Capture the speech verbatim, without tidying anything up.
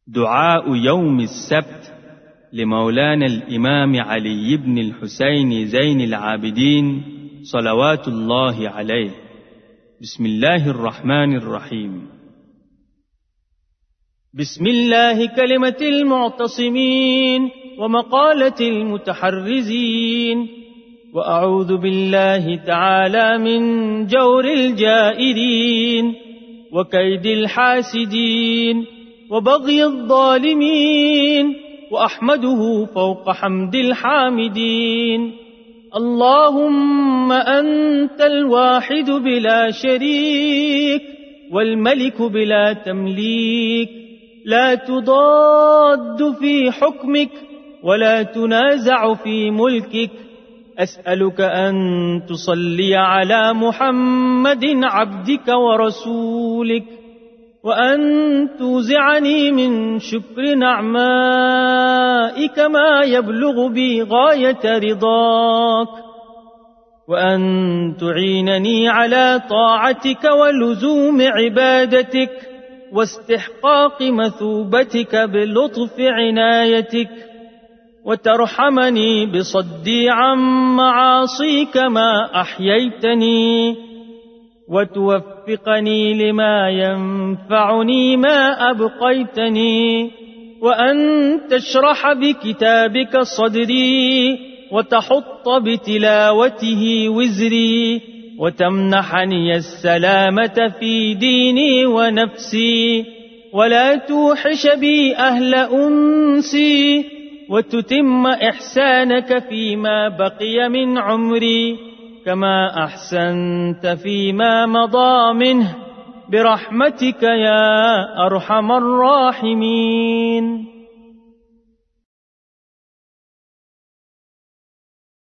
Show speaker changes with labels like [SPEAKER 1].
[SPEAKER 1] دعاء يوم السبت لمولانا الإمام علي بن الحسين زين العابدين صلوات الله عليه. بسم الله الرحمن الرحيم.
[SPEAKER 2] بسم الله كلمة المعتصمين ومقالة المتحرزين، وأعوذ بالله تعالى من جور الجائرين وكيد الحاسدين وبغي الظالمين، وأحمده فوق حمد الحامدين. اللهم أنت الواحد بلا شريك، والملك بلا تمليك، لا تضاد في حكمك ولا تنازع في ملكك. أسألك أن تصلي على محمد عبدك ورسولك، وأن توزعني من شكر نعمائك ما يبلغ بي غاية رضاك، وأن تعينني على طاعتك ولزوم عبادتك واستحقاق مثوبتك بلطف عنايتك، وترحمني بصدي عن معاصيك ما أحييتني، وتوفقني لما ينفعني ما أبقيتني، وأن تشرح بكتابك صدري وتحط بتلاوته وزري، وتمنحني السلامة في ديني ونفسي، ولا توحش بي أهل أنسي، وتتم إحسانك فيما بقي من عمري كما أحسنت فيما مضى منه، برحمتك يا أرحم الراحمين.